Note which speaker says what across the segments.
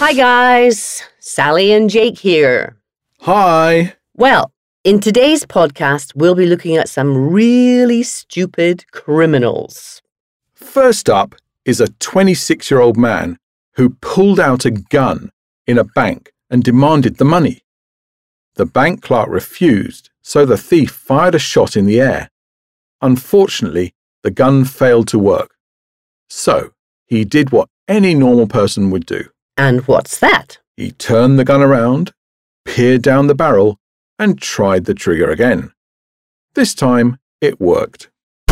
Speaker 1: Hi guys, Sally and Jake here.
Speaker 2: Hi.
Speaker 1: Well, in today's podcast, we'll be looking at some really stupid criminals.
Speaker 2: First up is a 26-year-old man who pulled out a gun in a bank and demanded the money. The bank clerk refused, so the thief fired a shot in the air. Unfortunately, the gun failed to work. So, he did what any normal person would do.
Speaker 1: And what's that?
Speaker 2: He turned the gun around, peered down the barrel, and tried the trigger again. This time, it worked.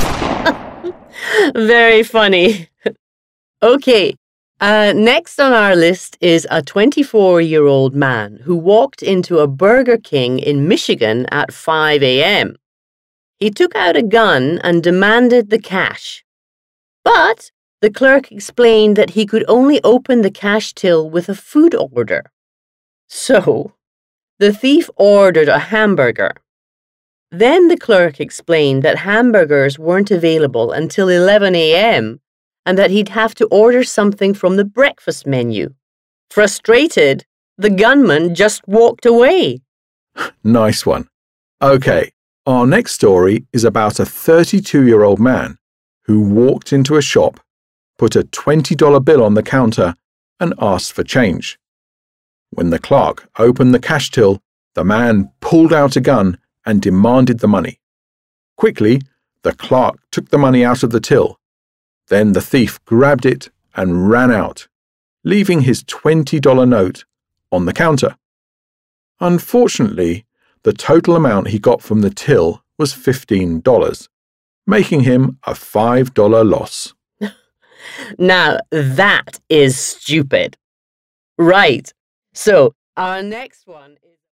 Speaker 1: Very funny. Okay, next on our list is a 24-year-old man who walked into a Burger King in Michigan at 5 a.m. He took out a gun and demanded the cash. But the clerk explained that he could only open the cash till with a food order. So, the thief ordered a hamburger. Then the clerk explained that hamburgers weren't available until 11 a.m. and that he'd have to order something from the breakfast menu. Frustrated, the gunman just walked away.
Speaker 2: Nice one. Okay, our next story is about a 32-year-old man who walked into a shop, put a $20 bill on the counter, and asked for change. When the clerk opened the cash till, the man pulled out a gun and demanded the money. Quickly, the clerk took the money out of the till. Then the thief grabbed it and ran out, leaving his $20 note on the counter. Unfortunately, the total amount he got from the till was $15, making him a $5 loss.
Speaker 1: Now, that is stupid. Right. So, our next one is...